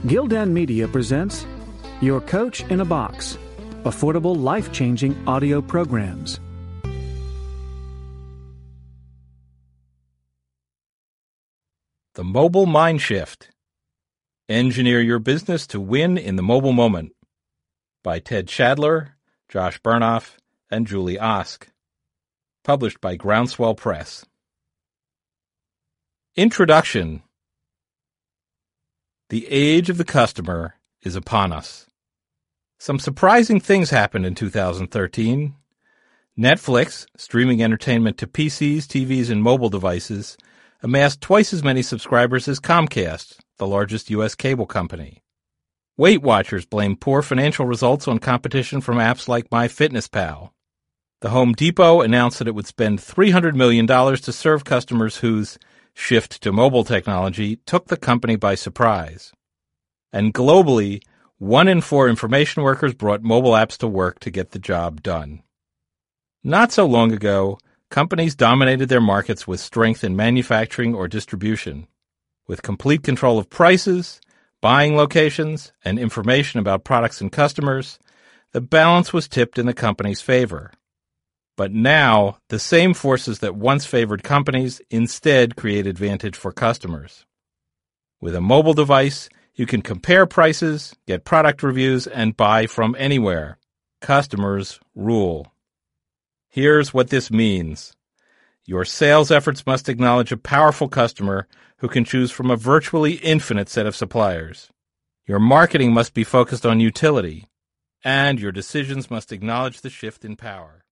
Gildan Media presents Your Coach in a Box, affordable, life-changing audio programs. The Mobile Mind Shift. Engineer your business to win in the mobile moment. By Ted Shadler, Josh Bernoff, and Julie Osk. Published by Groundswell Press. Introduction. The age of the customer is upon us. Some surprising things happened in 2013. Netflix, streaming entertainment to PCs, TVs, and mobile devices, amassed twice as many subscribers as Comcast, the largest U.S. cable company. Weight Watchers blame poor financial results on competition from apps like MyFitnessPal. The Home Depot announced that it would spend $300 million to serve customers whose shift to mobile technology took the company by surprise. And globally, 1 in 4 information workers brought mobile apps to work to get the job done. Not so long ago, companies dominated their markets with strength in manufacturing or distribution. With complete control of prices, buying locations, and information about products and customers, the balance was tipped in the company's favor. But now, the same forces that once favored companies instead create advantage for customers. With a mobile device, you can compare prices, get product reviews, and buy from anywhere. Customers rule. Here's what this means. Your sales efforts must acknowledge a powerful customer who can choose from a virtually infinite set of suppliers. Your marketing must be focused on utility, and your decisions must acknowledge the shift in power.